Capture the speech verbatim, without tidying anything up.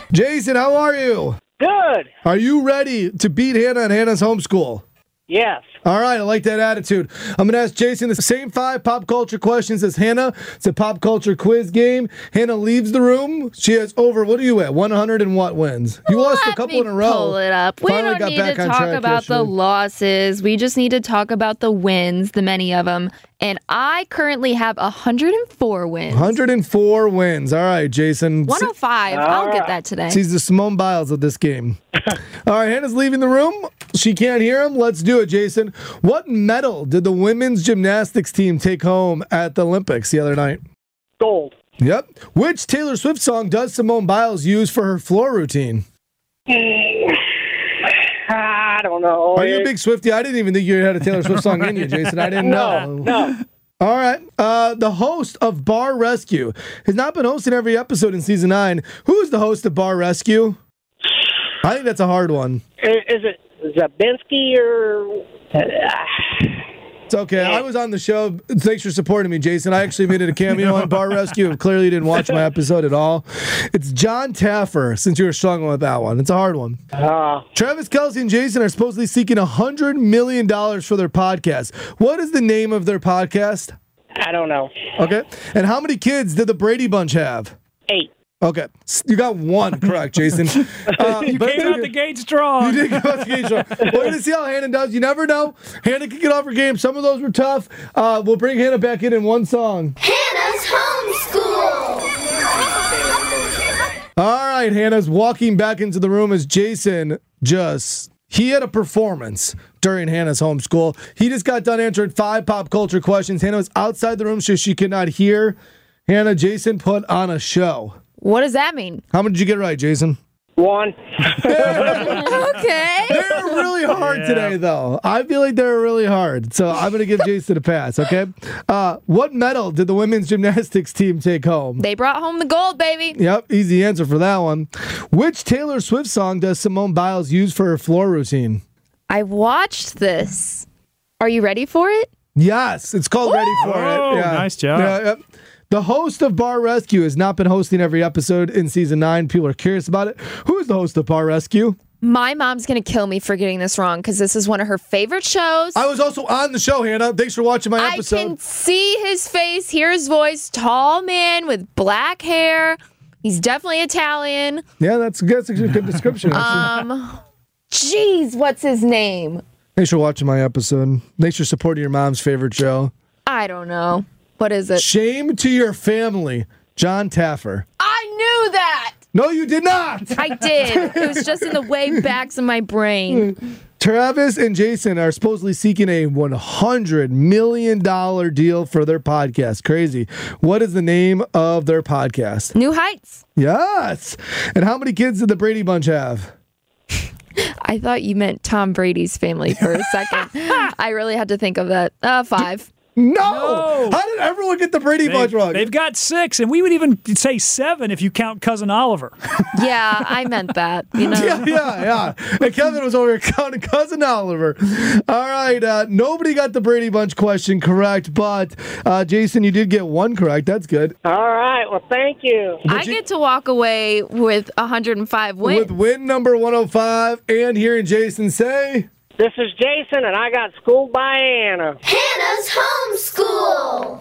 Jason, how are you? Good. Are you ready to beat Hannah and Hannah's homeschool? Yes. All right, I like that attitude. I'm going to ask Jason the same five pop culture questions as Hannah. It's a pop culture quiz game. Hannah leaves the room. She has over, what are you at, one hundred and what wins? You lost Let a couple me in a row. Pull it up. We Finally don't got need back to on talk track about the yesterday. losses. We just need to talk about the wins, the many of them. And I currently have one hundred four wins. one hundred four wins. All right, Jason. one oh five. I'll get that today. She's the Simone Biles of this game. All right, Hannah's leaving the room. She can't hear him. Let's do it, Jason. What medal did the women's gymnastics team take home at the Olympics the other night? Gold. Yep. Which Taylor Swift song does Simone Biles use for her floor routine? I don't know. Are you a big Swiftie? I didn't even think you had a Taylor Swift song in you, Jason. I didn't know. No. All right. Uh, the host of Bar Rescue has not been hosting every episode in season nine. Who is the host of Bar Rescue? I think that's a hard one. Is, is it Zabinski or... It's okay. I was on the show. Thanks for supporting me, Jason. I actually made it a cameo on Bar Rescue. Clearly didn't watch my episode at all. It's John Taffer, since you were struggling with that one. It's a hard one. Uh, Travis Kelce and Jason are supposedly seeking one hundred million dollars for their podcast. What is the name of their podcast? I don't know. Okay. And how many kids did the Brady Bunch have? Eight. Okay. You got one correct, Jason. Uh, You came out the gate strong. You did come out the gate strong. We're going to see how Hannah does. You never know. Hannah can get off her game. Some of those were tough. Uh, we'll bring Hannah back in in one song. Hannah's homeschool. All right, Hannah's walking back into the room as Jason just... He had a performance during Hannah's homeschool. He just got done answering five pop culture questions. Hannah was outside the room so she could not hear. Hannah, Jason put on a show. What does that mean? How many did you get right, Jason? One. Okay. They're really hard Yeah. today, though. I feel like they're really hard. So I'm going to give Jason a pass, okay? Uh, what medal did the women's gymnastics team take home? They brought home the gold, baby. Yep, easy answer for that one. Which Taylor Swift song does Simone Biles use for her floor routine? I watched this. Are you ready for it? Yes, it's called Ready for Oh, It. Yeah. nice job. Yeah, yep. The host of Bar Rescue has not been hosting every episode in season nine. People are curious about it. Who is the host of Bar Rescue? My mom's going to kill me for getting this wrong because this is one of her favorite shows. I was also on the show, Hannah. Thanks for watching my I episode. can see his face, hear his voice. Tall man with black hair. He's definitely Italian. Yeah, that's, that's a good description. actually. Um, jeez, what's his name? Thanks for watching my episode. Thanks for supporting your mom's favorite show. I don't know. What is it? Shame to your family, John Taffer. I knew that. No, you did not. I did. It was just in the way backs of my brain. Travis and Jason are supposedly seeking a one hundred million dollars deal for their podcast. Crazy. What is the name of their podcast? New Heights. Yes. And how many kids did the Brady Bunch have? I thought you meant Tom Brady's family for a second. I really had to think of that. Uh, five. No. No. How did everyone get the Brady Bunch They've, wrong? they've got six, and we would even say seven if you count Cousin Oliver. Yeah, I meant that. You know. Yeah, yeah, yeah. And Kevin was over here counting Cousin Oliver. All right. Uh, nobody got the Brady Bunch question correct, but uh, Jason, you did get one correct. That's good. All right. Well, thank you. I get to walk away with one hundred five wins. With win number one oh five and hearing Jason say... This is Jason, and I got schooled by Anna. Hannah's homeschool.